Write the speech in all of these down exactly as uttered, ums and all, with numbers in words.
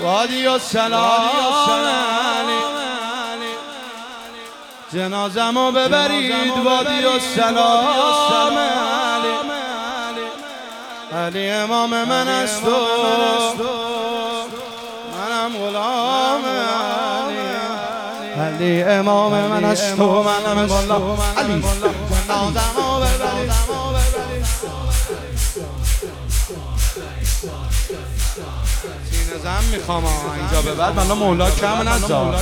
وادی السلام جنازمو ببرید وادی السلام علی امام من است و منم غلام علی امام من است و منم غلام علی جنازمو ببرید سینه زن میخوام اینجا به بعد من مولا کم نزار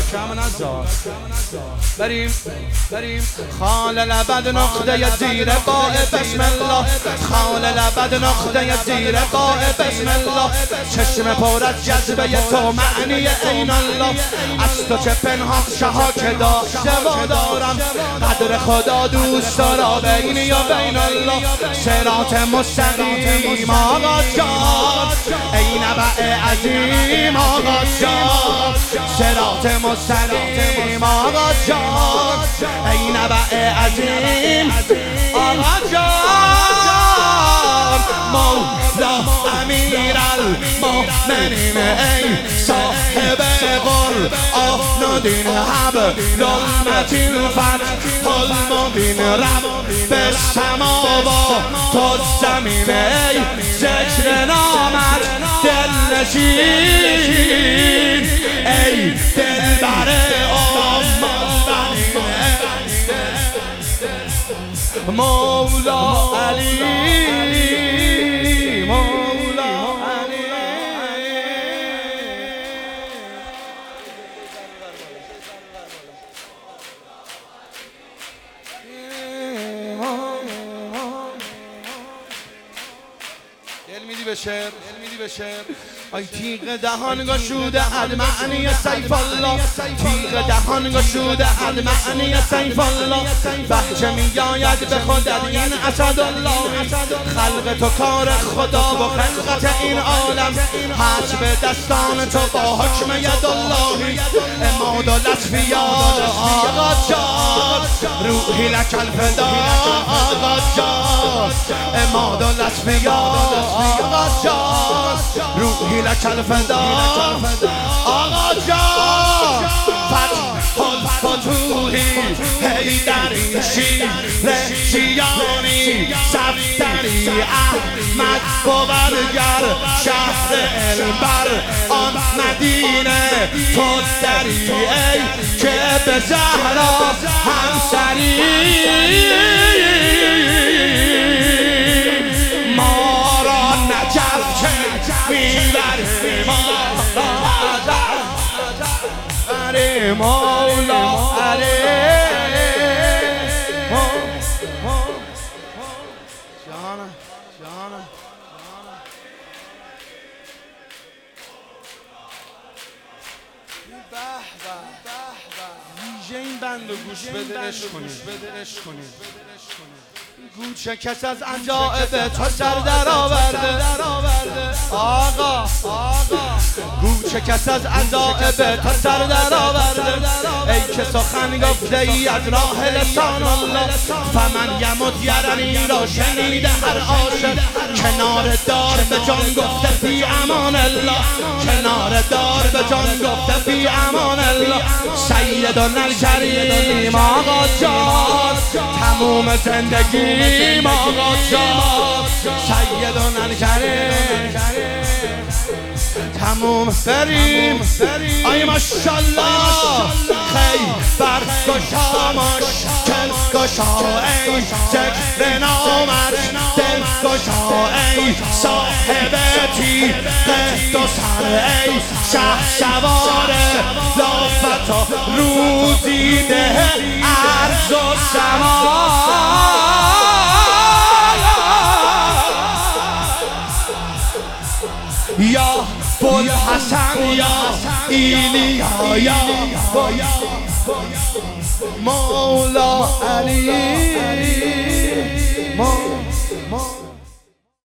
بریم بریم خال لبد نقطه زیر قاع بسم الله خال لبد نقطه زیر قاع بسم الله چشم پر از جذبه تو معنی عین الله از تو چه پنهان شها که داشته و دارم قدر خدا دوست دارا بینی و بین الله صراط مستقیم آقا جان ای نبع عظیم آقا جان صراط مستقیم آقا جان ای نبع عظیم آقا جان مولا امیر المؤمنین ای صاحب قرآن و دین حبل المتین فتح المبین رب به سماوات و زمین ای ذکر نامت دلنشین ای دلبر مولا علی مولا علی دل میدی به شعر دل میدی به شعر ای تیغ دهان گشوده المعنی سیف الله تیغ دهان گشوده المعنی سیف الله بهجه میآید به خودت این اسد الله خلق تو کار خدا و خلقت این عالم هست به دستان تو با حکم ید الله اماد و لطفی آقا جان روحی لک الفدا آقا جان اماد و لطفی آقا جان روحی لک الفدا آقا جان فتح الفتوحی حیدری شیر شیانی صفدری احمد بوبرگر شهر البر آن مدینه تو دری ای که به زهرا همسری ما را نجف که میبری مولا علی جانم جانم به به ویژه این بند و گوش بده عشق کنید گوچه کس از عجائب تو سر در آورده آقا گوچه کس از عجائب تو سر در آورده ای که سخن گفته ای از راه لسان الله فمن یمت یرنی را شنیده هر عاشق کنار دار به جان گفته فی امان الله کنار دار به جان گفته فی امان الله سیدنا الکریم آقا جان تموم زندگی آقا جان سیدنا الکریم تموم بریم آی ماشالله خیبر گشا مشکل گشا ای ذکر نامت دل گشا ای صاحب تیغ دو سر ای شه سوار لافتا رو دیده ارض و سما یا بوالحسن یا ایلیا یا مولا علی